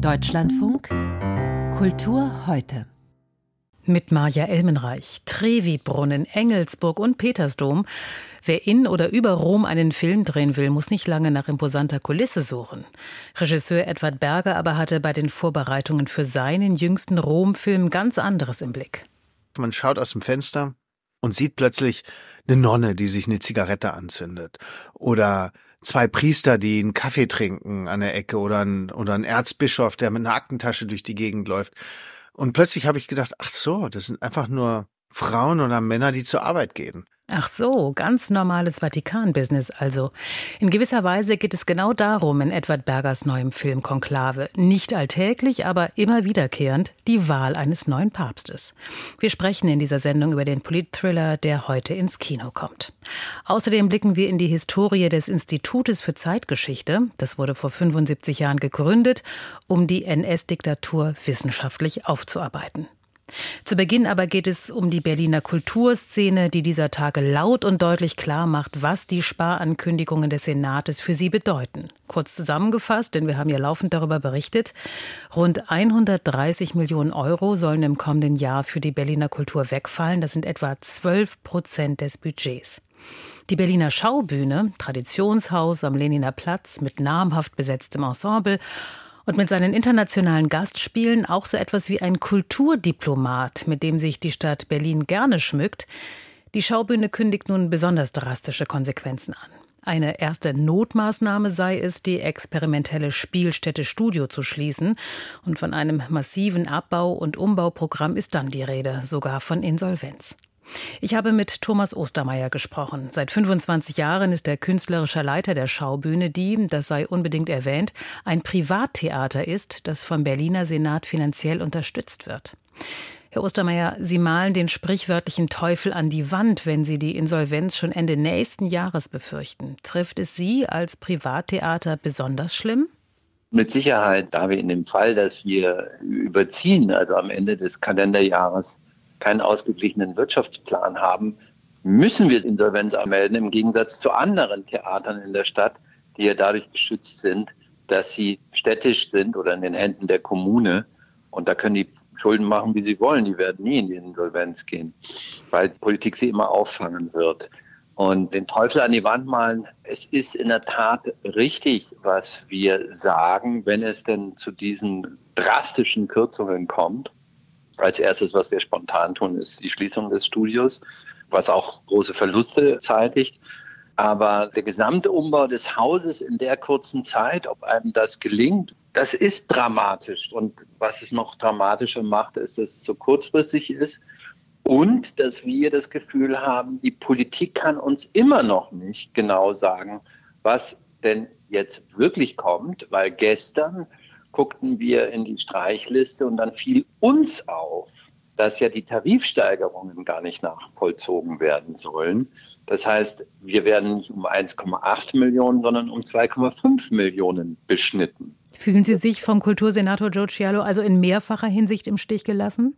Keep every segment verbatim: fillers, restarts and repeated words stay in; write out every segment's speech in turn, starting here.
Deutschlandfunk Kultur heute. Mit Maja Elmenreich, Trevi-Brunnen, Engelsburg und Petersdom. Wer in oder über Rom einen Film drehen will, muss nicht lange nach imposanter Kulisse suchen. Regisseur Edward Berger aber hatte bei den Vorbereitungen für seinen jüngsten Rom-Film ganz anderes im Blick. Man schaut aus dem Fenster und sieht plötzlich eine Nonne, die sich eine Zigarette anzündet. Oder zwei Priester, die einen Kaffee trinken an der Ecke. Oder ein, oder ein Erzbischof, der mit einer Aktentasche durch die Gegend läuft. Und plötzlich habe ich gedacht, ach so, das sind einfach nur Frauen oder Männer, die zur Arbeit gehen. Ach so, ganz normales Vatikan-Business also. In gewisser Weise geht es genau darum in Edward Bergers neuem Film Konklave. Nicht alltäglich, aber immer wiederkehrend die Wahl eines neuen Papstes. Wir sprechen in dieser Sendung über den Politthriller, der heute ins Kino kommt. Außerdem blicken wir in die Historie des Institutes für Zeitgeschichte. Das wurde vor fünfundsiebzig Jahren gegründet, um die N S-Diktatur wissenschaftlich aufzuarbeiten. Zu Beginn aber geht es um die Berliner Kulturszene, die dieser Tage laut und deutlich klar macht, was die Sparankündigungen des Senates für sie bedeuten. Kurz zusammengefasst, denn wir haben ja laufend darüber berichtet, rund hundertdreißig Millionen Euro sollen im kommenden Jahr für die Berliner Kultur wegfallen. Das sind etwa zwölf Prozent des Budgets. Die Berliner Schaubühne, Traditionshaus am Lehniner Platz mit namhaft besetztem Ensemble, und mit seinen internationalen Gastspielen auch so etwas wie ein Kulturdiplomat, mit dem sich die Stadt Berlin gerne schmückt. Die Schaubühne kündigt nun besonders drastische Konsequenzen an. Eine erste Notmaßnahme sei es, die experimentelle Spielstätte Studio zu schließen. Und von einem massiven Abbau- und Umbauprogramm ist dann die Rede, sogar von Insolvenz. Ich habe mit Thomas Ostermeier gesprochen. Seit fünfundzwanzig Jahren ist er künstlerischer Leiter der Schaubühne, die, das sei unbedingt erwähnt, ein Privattheater ist, das vom Berliner Senat finanziell unterstützt wird. Herr Ostermeier, Sie malen den sprichwörtlichen Teufel an die Wand, wenn Sie die Insolvenz schon Ende nächsten Jahres befürchten. Trifft es Sie als Privattheater besonders schlimm? Mit Sicherheit, da wir in dem Fall, dass wir überziehen, also am Ende des Kalenderjahres, keinen ausgeglichenen Wirtschaftsplan haben, müssen wir Insolvenz anmelden, im Gegensatz zu anderen Theatern in der Stadt, die ja dadurch geschützt sind, dass sie städtisch sind oder in den Händen der Kommune. Und da können die Schulden machen, wie sie wollen. Die werden nie in die Insolvenz gehen, weil die Politik sie immer auffangen wird. Und den Teufel an die Wand malen, es ist in der Tat richtig, was wir sagen, wenn es denn zu diesen drastischen Kürzungen kommt. Als erstes, was wir spontan tun, ist die Schließung des Studios, was auch große Verluste zeitigt. Aber der gesamte Umbau des Hauses in der kurzen Zeit, ob einem das gelingt, das ist dramatisch. Und was es noch dramatischer macht, ist, dass es so kurzfristig ist und dass wir das Gefühl haben, die Politik kann uns immer noch nicht genau sagen, was denn jetzt wirklich kommt, weil gestern guckten wir in die Streichliste und dann fiel uns auf, dass ja die Tarifsteigerungen gar nicht nachvollzogen werden sollen. Das heißt, wir werden nicht um eins Komma acht Millionen, sondern um zwei Komma fünf Millionen beschnitten. Fühlen Sie sich vom Kultursenator Joe Cialo also in mehrfacher Hinsicht im Stich gelassen?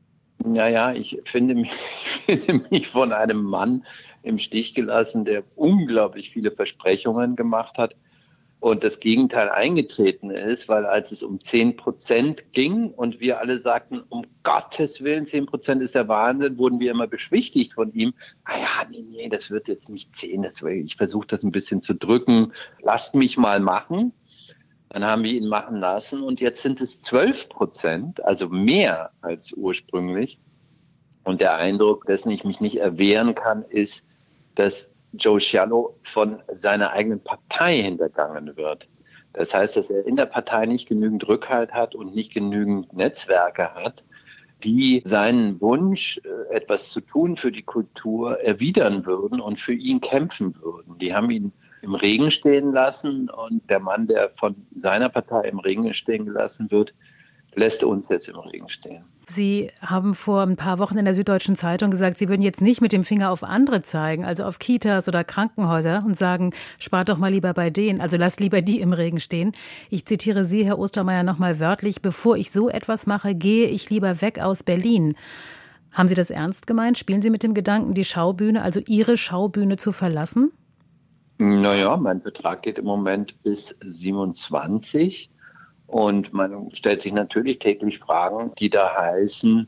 Naja, ich finde mich, ich finde mich von einem Mann im Stich gelassen, der unglaublich viele Versprechungen gemacht hat. Und das Gegenteil eingetreten ist, weil als es um zehn Prozent ging und wir alle sagten, um Gottes Willen, zehn Prozent ist der Wahnsinn, wurden wir immer beschwichtigt von ihm. Ah ja, nee, nee, das wird jetzt nicht zehn, das, ich versuche das ein bisschen zu drücken, lasst mich mal machen. Dann haben wir ihn machen lassen und jetzt sind es zwölf Prozent, also mehr als ursprünglich. Und der Eindruck, dessen ich mich nicht erwehren kann, ist, dass Joe Cialo von seiner eigenen Partei hintergangen wird. Das heißt, dass er in der Partei nicht genügend Rückhalt hat und nicht genügend Netzwerke hat, die seinen Wunsch, etwas zu tun für die Kultur, erwidern würden und für ihn kämpfen würden. Die haben ihn im Regen stehen lassen und der Mann, der von seiner Partei im Regen stehen gelassen wird, lässt uns jetzt im Regen stehen. Sie haben vor ein paar Wochen in der Süddeutschen Zeitung gesagt, Sie würden jetzt nicht mit dem Finger auf andere zeigen, also auf Kitas oder Krankenhäuser und sagen, spart doch mal lieber bei denen, also lasst lieber die im Regen stehen. Ich zitiere Sie, Herr Ostermeier, nochmal wörtlich, bevor ich so etwas mache, gehe ich lieber weg aus Berlin. Haben Sie das ernst gemeint? Spielen Sie mit dem Gedanken, die Schaubühne, also Ihre Schaubühne zu verlassen? Naja, mein Vertrag geht im Moment bis siebenundzwanzig. Und man stellt sich natürlich täglich Fragen, die da heißen,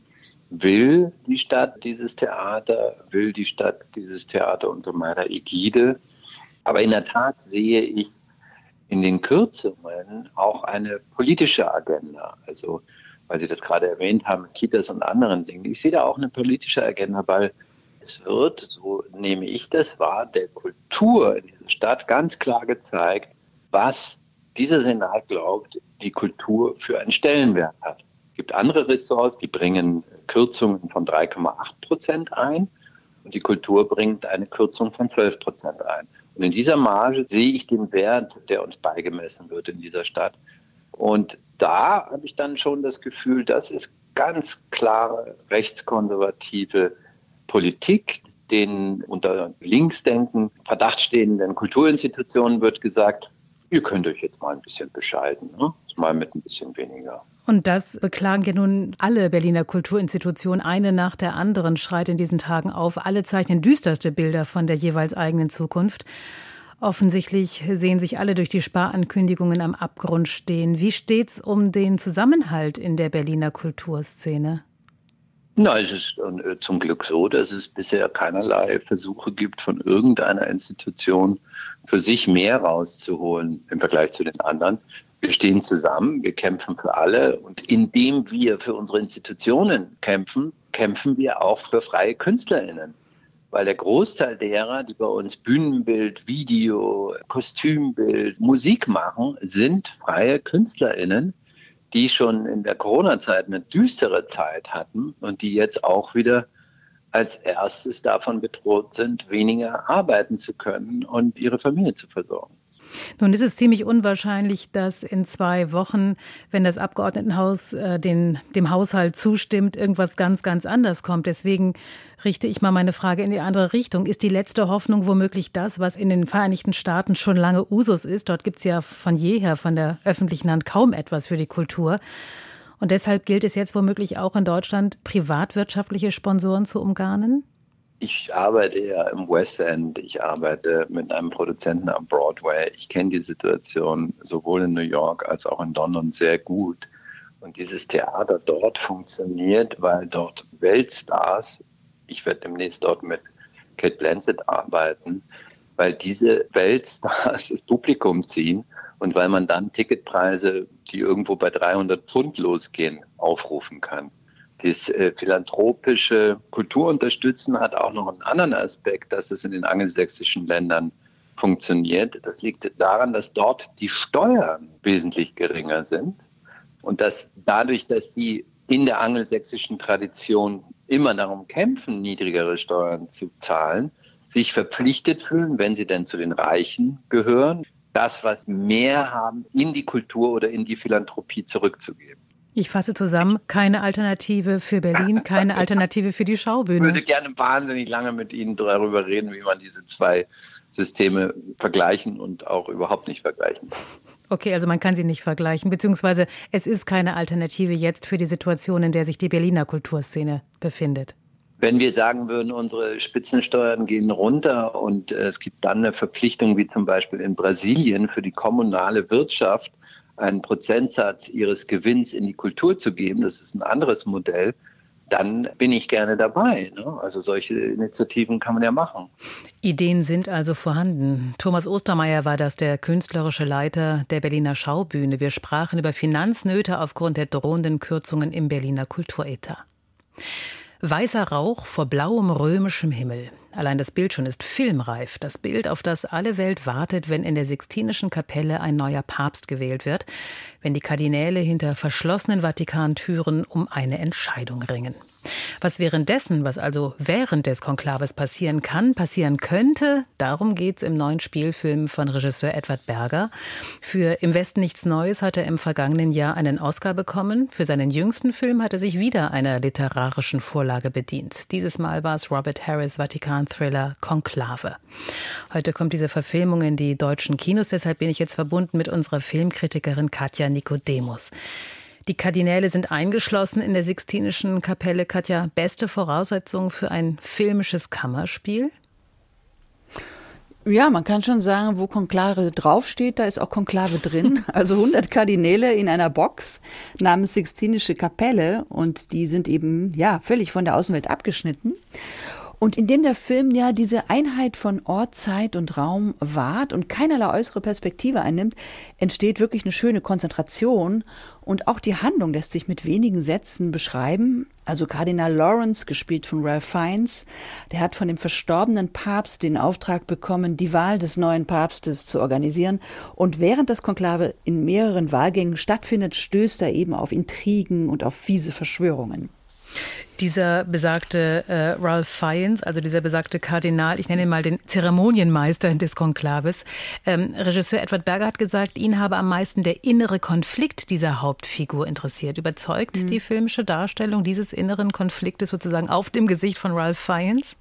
will die Stadt dieses Theater, will die Stadt dieses Theater unter meiner Ägide? Aber in der Tat sehe ich in den Kürzungen auch eine politische Agenda. Also, weil Sie das gerade erwähnt haben, Kitas und anderen Dingen. Ich sehe da auch eine politische Agenda, weil es wird, so nehme ich das wahr, der Kultur in dieser Stadt ganz klar gezeigt, was dieser Senat glaubt, die Kultur für einen Stellenwert hat. Es gibt andere Ressorts, die bringen Kürzungen von drei Komma acht Prozent ein und die Kultur bringt eine Kürzung von zwölf Prozent ein. Und in dieser Marge sehe ich den Wert, der uns beigemessen wird in dieser Stadt. Und da habe ich dann schon das Gefühl, das ist ganz klare rechtskonservative Politik. Den unter Linksdenken Verdacht stehenden Kulturinstitutionen wird gesagt, ihr könnt euch jetzt mal ein bisschen bescheiden, ne? Mal mit ein bisschen weniger. Und das beklagen ja nun alle Berliner Kulturinstitutionen. Eine nach der anderen schreit in diesen Tagen auf. Alle zeichnen düsterste Bilder von der jeweils eigenen Zukunft. Offensichtlich sehen sich alle durch die Sparankündigungen am Abgrund stehen. Wie steht's um den Zusammenhalt in der Berliner Kulturszene? Na, es ist zum Glück so, dass es bisher keinerlei Versuche gibt, von irgendeiner Institution für sich mehr rauszuholen im Vergleich zu den anderen. Wir stehen zusammen, wir kämpfen für alle und indem wir für unsere Institutionen kämpfen, kämpfen wir auch für freie KünstlerInnen. Weil der Großteil derer, die bei uns Bühnenbild, Video, Kostümbild, Musik machen, sind freie KünstlerInnen, die schon in der Corona-Zeit eine düstere Zeit hatten und die jetzt auch wieder als erstes davon bedroht sind, weniger arbeiten zu können und ihre Familie zu versorgen. Nun ist es ziemlich unwahrscheinlich, dass in zwei Wochen, wenn das Abgeordnetenhaus äh, den, dem Haushalt zustimmt, irgendwas ganz, ganz anders kommt. Deswegen richte ich mal meine Frage in die andere Richtung. Ist die letzte Hoffnung womöglich das, was in den Vereinigten Staaten schon lange Usus ist? Dort gibt es ja von jeher von der öffentlichen Hand kaum etwas für die Kultur. Und deshalb gilt es jetzt womöglich auch in Deutschland, privatwirtschaftliche Sponsoren zu umgarnen? Ich arbeite ja im West End, ich arbeite mit einem Produzenten am Broadway. Ich kenne die Situation sowohl in New York als auch in London sehr gut. Und dieses Theater dort funktioniert, weil dort Weltstars, ich werde demnächst dort mit Cate Blanchett arbeiten, weil diese Weltstars das Publikum ziehen und weil man dann Ticketpreise, die irgendwo bei dreihundert Pfund losgehen, aufrufen kann. Das äh, philanthropische Kulturunterstützen hat auch noch einen anderen Aspekt, dass es in den angelsächsischen Ländern funktioniert. Das liegt daran, dass dort die Steuern wesentlich geringer sind und dass dadurch, dass die in der angelsächsischen Tradition immer darum kämpfen, niedrigere Steuern zu zahlen, sich verpflichtet fühlen, wenn sie denn zu den Reichen gehören, das, was mehr haben, in die Kultur oder in die Philanthropie zurückzugeben. Ich fasse zusammen, keine Alternative für Berlin, keine Alternative für die Schaubühne. Ich würde gerne wahnsinnig lange mit Ihnen darüber reden, wie man diese zwei Systeme vergleichen und auch überhaupt nicht vergleichen kann. Okay, also man kann sie nicht vergleichen, beziehungsweise es ist keine Alternative jetzt für die Situation, in der sich die Berliner Kulturszene befindet. Wenn wir sagen würden, unsere Spitzensteuern gehen runter und es gibt dann eine Verpflichtung, wie zum Beispiel in Brasilien, für die kommunale Wirtschaft, einen Prozentsatz ihres Gewinns in die Kultur zu geben, das ist ein anderes Modell, dann bin ich gerne dabei. Ne? Also solche Initiativen kann man ja machen. Ideen sind also vorhanden. Thomas Ostermeier war das, der künstlerische Leiter der Berliner Schaubühne. Wir sprachen über Finanznöte aufgrund der drohenden Kürzungen im Berliner Kulturetat. Weißer Rauch vor blauem römischem Himmel. Allein das Bild schon ist filmreif. Das Bild, auf das alle Welt wartet, wenn in der Sixtinischen Kapelle ein neuer Papst gewählt wird, wenn die Kardinäle hinter verschlossenen Vatikantüren um eine Entscheidung ringen. Was währenddessen, was also während des Konklaves passieren kann, passieren könnte, darum geht's im neuen Spielfilm von Regisseur Edward Berger. Für Im Westen nichts Neues hat er im vergangenen Jahr einen Oscar bekommen. Für seinen jüngsten Film hat er sich wieder einer literarischen Vorlage bedient. Dieses Mal war es Robert Harris' Vatikan-Thriller Konklave. Heute kommt diese Verfilmung in die deutschen Kinos, deshalb bin ich jetzt verbunden mit unserer Filmkritikerin Katja Nikodemus. Die Kardinäle sind eingeschlossen in der Sixtinischen Kapelle. Katja, beste Voraussetzung für ein filmisches Kammerspiel? Ja, man kann schon sagen, wo Konklave draufsteht, da ist auch Konklave drin. Also hundert Kardinäle in einer Box namens Sixtinische Kapelle und die sind eben, ja, völlig von der Außenwelt abgeschnitten. Und indem der Film ja diese Einheit von Ort, Zeit und Raum wahrt und keinerlei äußere Perspektive einnimmt, entsteht wirklich eine schöne Konzentration. Und auch die Handlung lässt sich mit wenigen Sätzen beschreiben. Also Kardinal Lawrence, gespielt von Ralph Fiennes, der hat von dem verstorbenen Papst den Auftrag bekommen, die Wahl des neuen Papstes zu organisieren. Und während das Konklave in mehreren Wahlgängen stattfindet, stößt er eben auf Intrigen und auf fiese Verschwörungen. Dieser besagte äh, Ralph Fiennes, also dieser besagte Kardinal, ich nenne ihn mal den Zeremonienmeister des Konklaves. Ähm, Regisseur Edward Berger hat gesagt, ihn habe am meisten der innere Konflikt dieser Hauptfigur interessiert. Überzeugt mhm. die filmische Darstellung dieses inneren Konfliktes sozusagen auf dem Gesicht von Ralph Fiennes?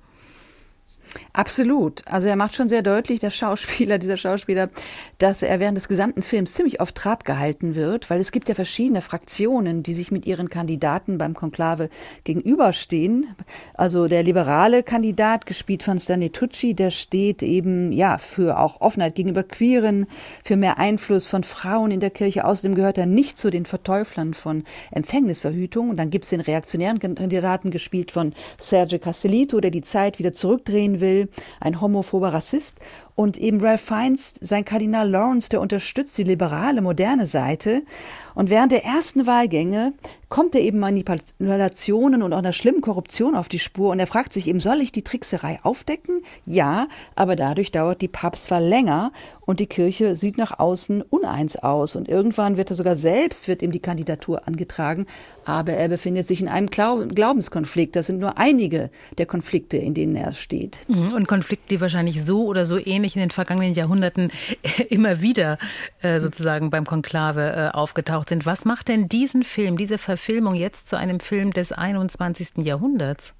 Absolut. Also er macht schon sehr deutlich, der Schauspieler, dieser Schauspieler, dass er während des gesamten Films ziemlich auf Trab gehalten wird, weil es gibt ja verschiedene Fraktionen, die sich mit ihren Kandidaten beim Konklave gegenüberstehen. Also der liberale Kandidat, gespielt von Stanley Tucci, der steht eben ja für auch Offenheit gegenüber Queeren, für mehr Einfluss von Frauen in der Kirche. Außerdem gehört er nicht zu den Verteuflern von Empfängnisverhütung. Und dann gibt es den reaktionären Kandidaten, gespielt von Sergio Castellitto, der die Zeit wieder zurückdrehen will, ein homophober Rassist. Und eben Ralph Fiennes, sein Kardinal Lawrence, der unterstützt die liberale, moderne Seite. Und während der ersten Wahlgänge kommt er eben Manipulationen und auch einer schlimmen Korruption auf die Spur. Und er fragt sich eben, soll ich die Trickserei aufdecken? Ja, aber dadurch dauert die Papstwahl länger und die Kirche sieht nach außen uneins aus. Und irgendwann wird er sogar selbst, wird ihm die Kandidatur angetragen. Aber er befindet sich in einem Glaubenskonflikt. Das sind nur einige der Konflikte, in denen er steht. Und Konflikte, die wahrscheinlich so oder so ähnlich in den vergangenen Jahrhunderten immer wieder äh, sozusagen beim Konklave äh, aufgetaucht sind. Was macht denn diesen Film, diese Verfilmung jetzt zu einem Film des einundzwanzigsten Jahrhunderts?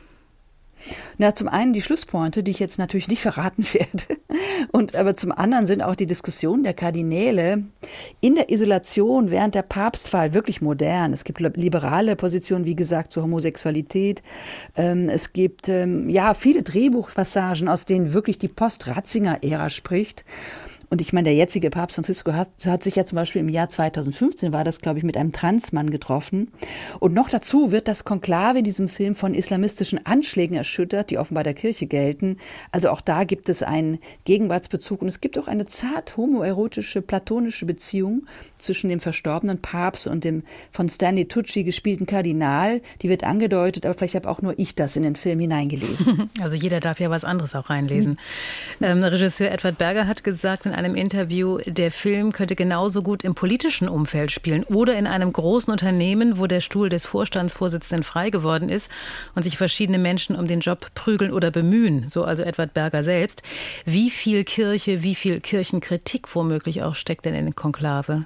Na, zum einen die Schlusspointe, die ich jetzt natürlich nicht verraten werde. Und aber zum anderen sind auch die Diskussionen der Kardinäle in der Isolation während der Papstwahl wirklich modern. Es gibt liberale Positionen, wie gesagt, zur Homosexualität. Ähm, es gibt ähm, ja viele Drehbuchpassagen, aus denen wirklich die Post-Ratzinger-Ära spricht. Und ich meine, der jetzige Papst Franziskus hat, hat sich ja zum Beispiel im Jahr zweitausendfünfzehn, war das, glaube ich, mit einem Transmann getroffen. Und noch dazu wird das Konklave in diesem Film von islamistischen Anschlägen erschüttert, die offenbar der Kirche gelten. Also auch da gibt es einen Gegenwartsbezug. Und es gibt auch eine zart homoerotische, platonische Beziehung zwischen dem verstorbenen Papst und dem von Stanley Tucci gespielten Kardinal. Die wird angedeutet, aber vielleicht habe auch nur ich das in den Film hineingelesen. Also jeder darf ja was anderes auch reinlesen. Hm. Ähm, Regisseur Edward Berger hat gesagt in einem Interview, der Film könnte genauso gut im politischen Umfeld spielen oder in einem großen Unternehmen, wo der Stuhl des Vorstandsvorsitzenden frei geworden ist und sich verschiedene Menschen um den Job prügeln oder bemühen, so also Edward Berger selbst. Wie viel Kirche, wie viel Kirchenkritik womöglich auch steckt denn in den Konklave?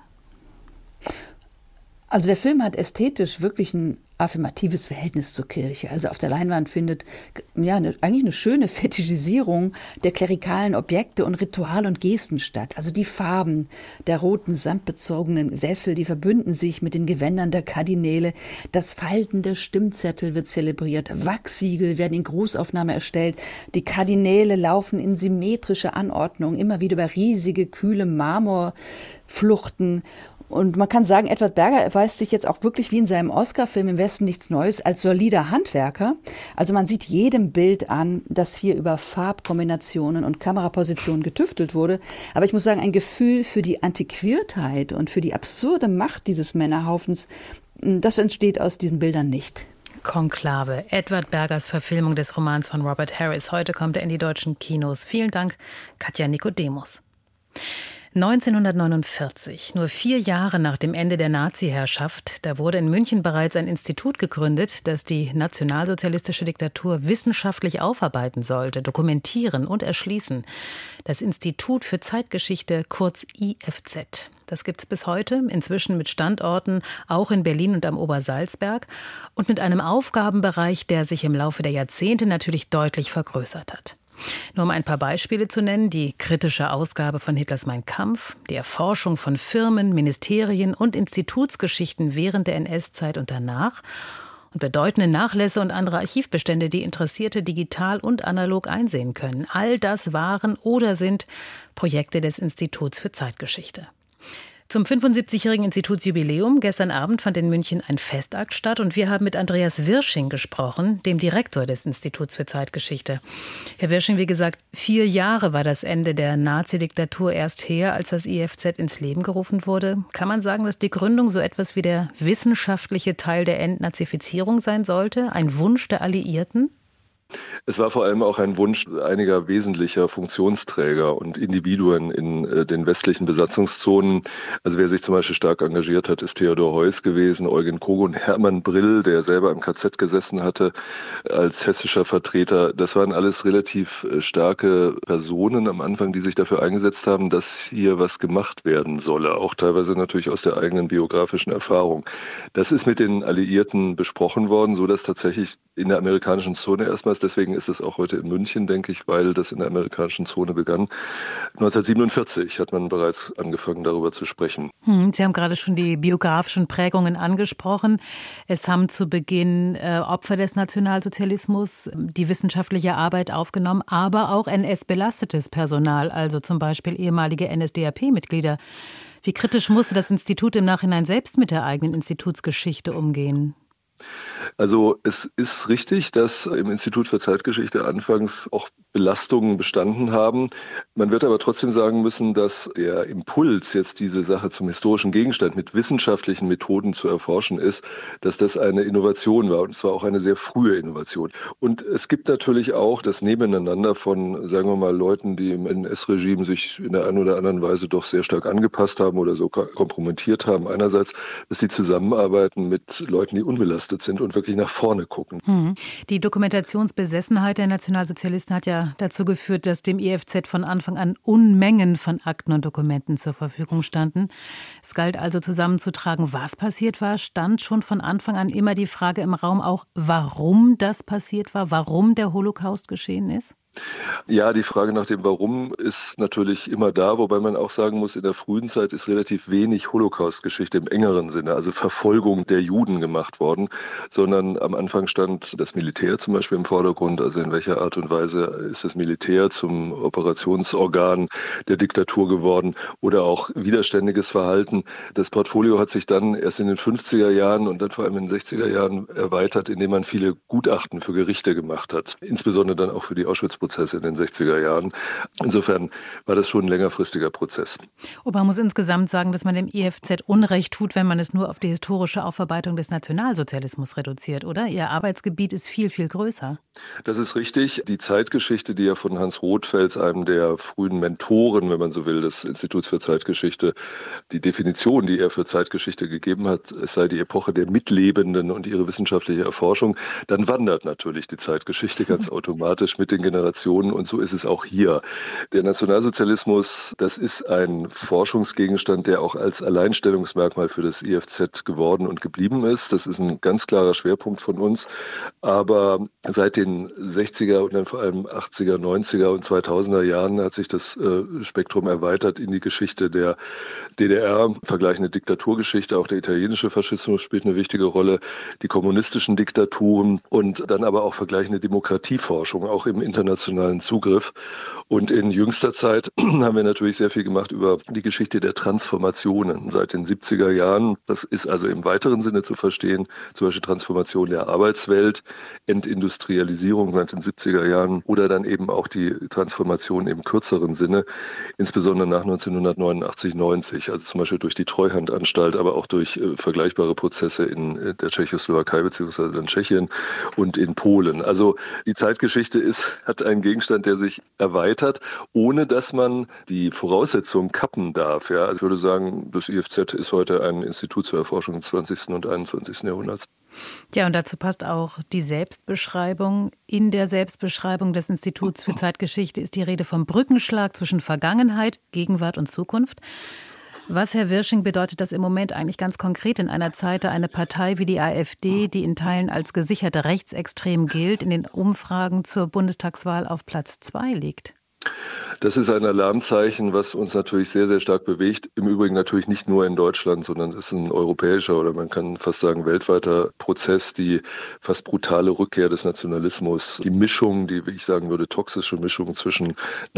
Also der Film hat ästhetisch wirklich ein affirmatives Verhältnis zur Kirche. Also auf der Leinwand findet ja eine, eigentlich eine schöne Fetischisierung der klerikalen Objekte und Rituale und Gesten statt. Also die Farben der roten samtbezogenen Sessel, die verbünden sich mit den Gewändern der Kardinäle. Das Falten der Stimmzettel wird zelebriert. Wachssiegel werden in Großaufnahme erstellt. Die Kardinäle laufen in symmetrischer Anordnung immer wieder über riesige, kühle Marmorfluchten. Und man kann sagen, Edward Berger erweist sich jetzt auch wirklich wie in seinem Oscar-Film Im Westen nichts Neues als solider Handwerker. Also man sieht jedem Bild an, dass hier über Farbkombinationen und Kamerapositionen getüftelt wurde. Aber ich muss sagen, ein Gefühl für die Antiquiertheit und für die absurde Macht dieses Männerhaufens, das entsteht aus diesen Bildern nicht. Konklave, Edward Bergers Verfilmung des Romans von Robert Harris. Heute kommt er in die deutschen Kinos. Vielen Dank, Katja Nikodemus. neunzehnhundertneunundvierzig, nur vier Jahre nach dem Ende der Nazi-Herrschaft, da wurde in München bereits ein Institut gegründet, das die nationalsozialistische Diktatur wissenschaftlich aufarbeiten sollte, dokumentieren und erschließen. Das Institut für Zeitgeschichte, kurz I F Z. Das gibt es bis heute, inzwischen mit Standorten auch in Berlin und am Obersalzberg und mit einem Aufgabenbereich, der sich im Laufe der Jahrzehnte natürlich deutlich vergrößert hat. Nur um ein paar Beispiele zu nennen, die kritische Ausgabe von Hitlers Mein Kampf, die Erforschung von Firmen, Ministerien und Institutsgeschichten während der N S-Zeit und danach und bedeutende Nachlässe und andere Archivbestände, die Interessierte digital und analog einsehen können. All das waren oder sind Projekte des Instituts für Zeitgeschichte. Zum fünfundsiebzigjährigen Institutsjubiläum gestern Abend fand in München ein Festakt statt und wir haben mit Andreas Wirsching gesprochen, dem Direktor des Instituts für Zeitgeschichte. Herr Wirsching, wie gesagt, vier Jahre war das Ende der Nazi-Diktatur erst her, als das I F Z ins Leben gerufen wurde. Kann man sagen, dass die Gründung so etwas wie der wissenschaftliche Teil der Entnazifizierung sein sollte? Ein Wunsch der Alliierten? Es war vor allem auch ein Wunsch einiger wesentlicher Funktionsträger und Individuen in äh, den westlichen Besatzungszonen. Also wer sich zum Beispiel stark engagiert hat, ist Theodor Heuss gewesen, Eugen Kogon, Hermann Brill, der selber im K Z gesessen hatte als hessischer Vertreter. Das waren alles relativ äh, starke Personen am Anfang, die sich dafür eingesetzt haben, dass hier was gemacht werden solle. Auch teilweise natürlich aus der eigenen biografischen Erfahrung. Das ist mit den Alliierten besprochen worden, so dass tatsächlich in der amerikanischen Zone erstmals, deswegen ist es auch heute in München, denke ich, weil das in der amerikanischen Zone begann. neunzehnhundertsiebenundvierzig hat man bereits angefangen, darüber zu sprechen. Hm, Sie haben gerade schon die biografischen Prägungen angesprochen. Es haben zu Beginn äh, Opfer des Nationalsozialismus die wissenschaftliche Arbeit aufgenommen, aber auch N S-belastetes Personal, also zum Beispiel ehemalige N S D A P-Mitglieder. Wie kritisch musste das Institut im Nachhinein selbst mit der eigenen Institutsgeschichte umgehen? Also es ist richtig, dass im Institut für Zeitgeschichte anfangs auch Belastungen bestanden haben. Man wird aber trotzdem sagen müssen, dass der Impuls, jetzt diese Sache zum historischen Gegenstand mit wissenschaftlichen Methoden zu erforschen ist, dass das eine Innovation war und zwar auch eine sehr frühe Innovation. Und es gibt natürlich auch das Nebeneinander von, sagen wir mal, Leuten, die im N S-Regime sich in der einen oder anderen Weise doch sehr stark angepasst haben oder so kompromittiert haben. Einerseits ist die Zusammenarbeiten mit Leuten, die unbelastet sind und wirklich nach vorne gucken. Hm. Die Dokumentationsbesessenheit der Nationalsozialisten hat ja dazu geführt, dass dem I F Z von Anfang an Unmengen von Akten und Dokumenten zur Verfügung standen. Es galt also zusammenzutragen, was passiert war, stand schon von Anfang an immer die Frage im Raum auch, warum das passiert war, warum der Holocaust geschehen ist? Ja, die Frage nach dem Warum ist natürlich immer da, wobei man auch sagen muss, in der frühen Zeit ist relativ wenig Holocaust-Geschichte im engeren Sinne, also Verfolgung der Juden gemacht worden, sondern am Anfang stand das Militär zum Beispiel im Vordergrund, also in welcher Art und Weise ist das Militär zum Operationsorgan der Diktatur geworden oder auch widerständiges Verhalten. Das Portfolio hat sich dann erst in den fünfziger Jahren und dann vor allem in den sechziger Jahren erweitert, indem man viele Gutachten für Gerichte gemacht hat, insbesondere dann auch für die Auschwitz Prozess in den sechziger Jahren. Insofern war das schon ein längerfristiger Prozess. Und man muss insgesamt sagen, dass man dem I F Z Unrecht tut, wenn man es nur auf die historische Aufarbeitung des Nationalsozialismus reduziert, oder? Ihr Arbeitsgebiet ist viel, viel größer. Das ist richtig. Die Zeitgeschichte, die ja von Hans Rothfels, einem der frühen Mentoren, wenn man so will, des Instituts für Zeitgeschichte, die Definition, die er für Zeitgeschichte gegeben hat, es sei die Epoche der Mitlebenden und ihre wissenschaftliche Erforschung, dann wandert natürlich die Zeitgeschichte ganz automatisch mit den Generationen. Und so ist es auch hier. Der Nationalsozialismus, das ist ein Forschungsgegenstand, der auch als Alleinstellungsmerkmal für das I F Z geworden und geblieben ist. Das ist ein ganz klarer Schwerpunkt von uns. Aber seit den sechziger und dann vor allem achtziger, neunziger und zweitausender Jahren hat sich das äh, Spektrum erweitert in die Geschichte der D D R, vergleichende Diktaturgeschichte, auch der italienische Faschismus spielt eine wichtige Rolle, die kommunistischen Diktaturen und dann aber auch vergleichende Demokratieforschung, auch im internationalen Zugriff. Und in jüngster Zeit haben wir natürlich sehr viel gemacht über die Geschichte der Transformationen seit den siebziger Jahren. Das ist also im weiteren Sinne zu verstehen, zum Beispiel Transformation der Arbeitswelt, Entindustrialisierung seit den siebziger Jahren oder dann eben auch die Transformation im kürzeren Sinne, insbesondere nach neunzehnhundertneunundachtzig, neunzig, also zum Beispiel durch die Treuhandanstalt, aber auch durch äh, vergleichbare Prozesse in äh, der Tschechoslowakei beziehungsweise in Tschechien und in Polen. Also die Zeitgeschichte ist, hat einen Gegenstand, der sich erweitert, ohne dass man die Voraussetzungen kappen darf. Ja, also ich würde sagen, das I F Z ist heute ein Institut zur Erforschung des zwanzigsten und einundzwanzigsten Jahrhunderts. Ja, und dazu passt auch die Selbstbeschreibung. In der Selbstbeschreibung des Instituts für Zeitgeschichte ist die Rede vom Brückenschlag zwischen Vergangenheit, Gegenwart und Zukunft. Was, Herr Wirsching, bedeutet das im Moment eigentlich ganz konkret in einer Zeit, da eine Partei wie die AfD, die in Teilen als gesichert rechtsextrem gilt, in den Umfragen zur Bundestagswahl auf Platz zwei liegt? Das ist ein Alarmzeichen, was uns natürlich sehr, sehr stark bewegt. Im Übrigen natürlich nicht nur in Deutschland, sondern es ist ein europäischer oder man kann fast sagen weltweiter Prozess, die fast brutale Rückkehr des Nationalismus, die Mischung, die, wie ich sagen würde, toxische Mischung zwischen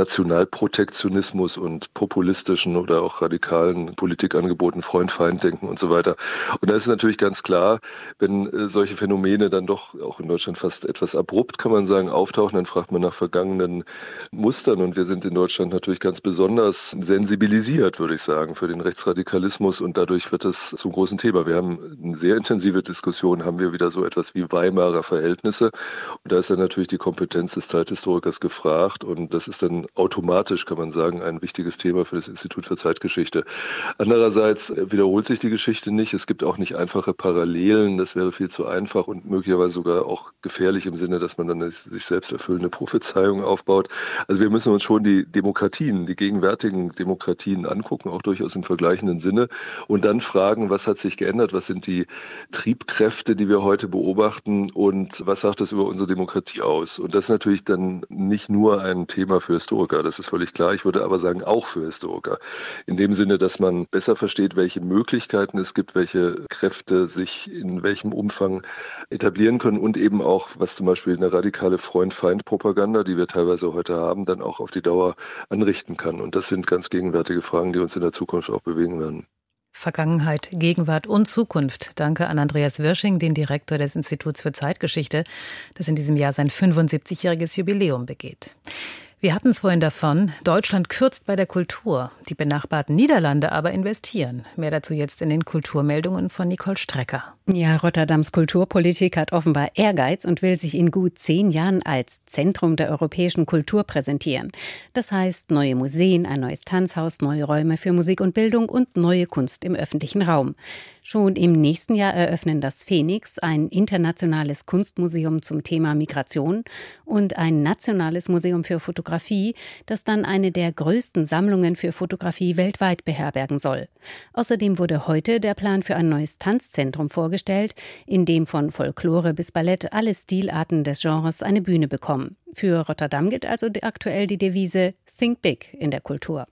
Nationalprotektionismus und populistischen oder auch radikalen Politikangeboten, Freund-Feind-Denken und so weiter. Und da ist natürlich ganz klar, wenn äh, solche Phänomene dann doch auch in Deutschland fast etwas abrupt, kann man sagen, auftauchen, dann fragt man nach vergangenen Mustern. Und wir sind in Deutschland natürlich ganz besonders sensibilisiert, würde ich sagen, für den Rechtsradikalismus. Und dadurch wird es zum großen Thema. Wir haben eine sehr intensive Diskussion, haben wir wieder so etwas wie Weimarer Verhältnisse. Und da ist dann natürlich die Kompetenz des Zeithistorikers gefragt. Und das ist dann automatisch, kann man sagen, ein wichtiges Thema für das Institut für Zeitgeschichte. Andererseits wiederholt sich die Geschichte nicht. Es gibt auch nicht einfache Parallelen. Das wäre viel zu einfach und möglicherweise sogar auch gefährlich im Sinne, dass man dann eine sich selbst erfüllende Prophezeiung aufbaut. Also wir müssen uns schon die Demokratien, die gegenwärtigen Demokratien angucken, auch durchaus im vergleichenden Sinne und dann fragen, was hat sich geändert, was sind die Triebkräfte, die wir heute beobachten und was sagt das über unsere Demokratie aus? Und das ist natürlich dann nicht nur ein Thema für Historiker, das ist völlig klar, ich würde aber sagen auch für Historiker. In dem Sinne, dass man besser versteht, welche Möglichkeiten es gibt, welche Kräfte sich in welchem Umfang etablieren können und eben auch, was zum Beispiel eine radikale Freund-Feind-Propaganda, die wir teilweise heute haben, dann auch auf die Dauer anrichten kann. Und das sind ganz gegenwärtige Fragen, die uns in der Zukunft auch bewegen werden. Vergangenheit, Gegenwart und Zukunft. Danke an Andreas Wirsching, den Direktor des Instituts für Zeitgeschichte, das in diesem Jahr sein fünfundsiebzigjähriges Jubiläum begeht. Wir hatten es vorhin davon, Deutschland kürzt bei der Kultur, die benachbarten Niederlande aber investieren. Mehr dazu jetzt in den Kulturmeldungen von Nicole Strecker. Ja, Rotterdams Kulturpolitik hat offenbar Ehrgeiz und will sich in gut zehn Jahren als Zentrum der europäischen Kultur präsentieren. Das heißt, neue Museen, ein neues Tanzhaus, neue Räume für Musik und Bildung und neue Kunst im öffentlichen Raum. Schon im nächsten Jahr eröffnen das Phoenix, ein internationales Kunstmuseum zum Thema Migration und ein nationales Museum für Fotografie, das dann eine der größten Sammlungen für Fotografie weltweit beherbergen soll. Außerdem wurde heute der Plan für ein neues Tanzzentrum vorgestellt, in dem von Folklore bis Ballett alle Stilarten des Genres eine Bühne bekommen. Für Rotterdam gilt also aktuell die Devise Think Big in der Kultur.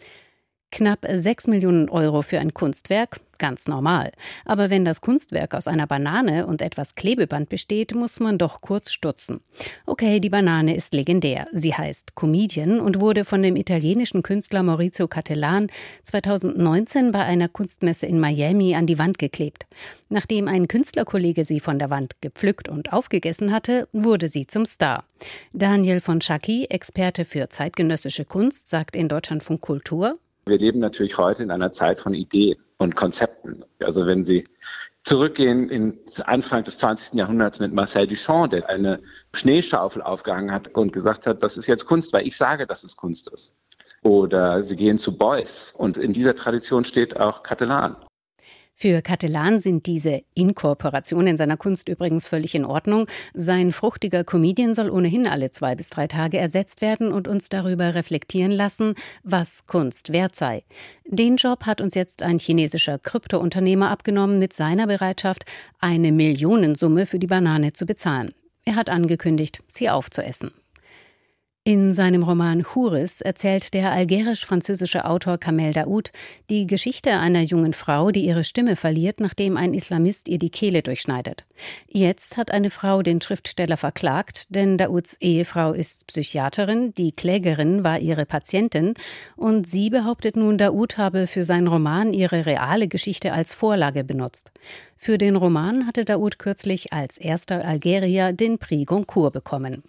Knapp sechs Millionen Euro für ein Kunstwerk? Ganz normal. Aber wenn das Kunstwerk aus einer Banane und etwas Klebeband besteht, muss man doch kurz stutzen. Okay, die Banane ist legendär. Sie heißt Comedian und wurde von dem italienischen Künstler Maurizio Cattelan zweitausendneunzehn bei einer Kunstmesse in Miami an die Wand geklebt. Nachdem ein Künstlerkollege sie von der Wand gepflückt und aufgegessen hatte, wurde sie zum Star. Daniel von Schacki, Experte für zeitgenössische Kunst, sagt in Deutschlandfunk Kultur: Wir leben natürlich heute in einer Zeit von Ideen und Konzepten. Also wenn Sie zurückgehen in Anfang des zwanzigsten Jahrhunderts mit Marcel Duchamp, der eine Schneeschaufel aufgehangen hat und gesagt hat, das ist jetzt Kunst, weil ich sage, dass es Kunst ist. Oder Sie gehen zu Beuys und in dieser Tradition steht auch Cattelan. Für Cattelan sind diese Inkorporationen in seiner Kunst übrigens völlig in Ordnung. Sein fruchtiger Comedian soll ohnehin alle zwei bis drei Tage ersetzt werden und uns darüber reflektieren lassen, was Kunst wert sei. Den Job hat uns jetzt ein chinesischer Kryptounternehmer abgenommen mit seiner Bereitschaft, eine Millionensumme für die Banane zu bezahlen. Er hat angekündigt, sie aufzuessen. In seinem Roman Houris erzählt der algerisch-französische Autor Kamel Daoud die Geschichte einer jungen Frau, die ihre Stimme verliert, nachdem ein Islamist ihr die Kehle durchschneidet. Jetzt hat eine Frau den Schriftsteller verklagt, denn Daouds Ehefrau ist Psychiaterin, die Klägerin war ihre Patientin und sie behauptet nun, Daoud habe für seinen Roman ihre reale Geschichte als Vorlage benutzt. Für den Roman hatte Daoud kürzlich als erster Algerier den Prix Goncourt bekommen.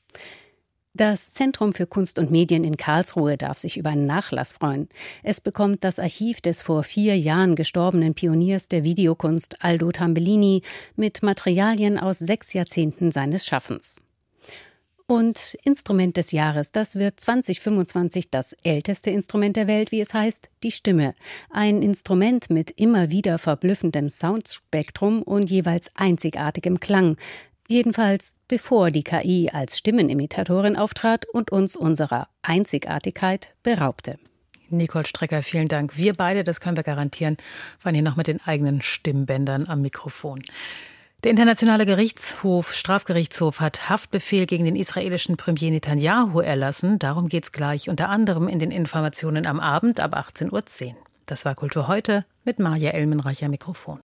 Das Zentrum für Kunst und Medien in Karlsruhe darf sich über einen Nachlass freuen. Es bekommt das Archiv des vor vier Jahren gestorbenen Pioniers der Videokunst Aldo Tambellini mit Materialien aus sechs Jahrzehnten seines Schaffens. Und Instrument des Jahres, das wird zwanzig fünfundzwanzig das älteste Instrument der Welt, wie es heißt, die Stimme. Ein Instrument mit immer wieder verblüffendem Soundspektrum und jeweils einzigartigem Klang. Jedenfalls bevor die K I als Stimmenimitatorin auftrat und uns unserer Einzigartigkeit beraubte. Nicole Strecker, vielen Dank. Wir beide, das können wir garantieren, waren hier noch mit den eigenen Stimmbändern am Mikrofon. Der Internationale Gerichtshof, Strafgerichtshof hat Haftbefehl gegen den israelischen Premier Netanyahu erlassen. Darum geht es gleich unter anderem in den Informationen am Abend ab achtzehn Uhr zehn. Das war Kultur heute mit Maja Elmenreicher Mikrofon.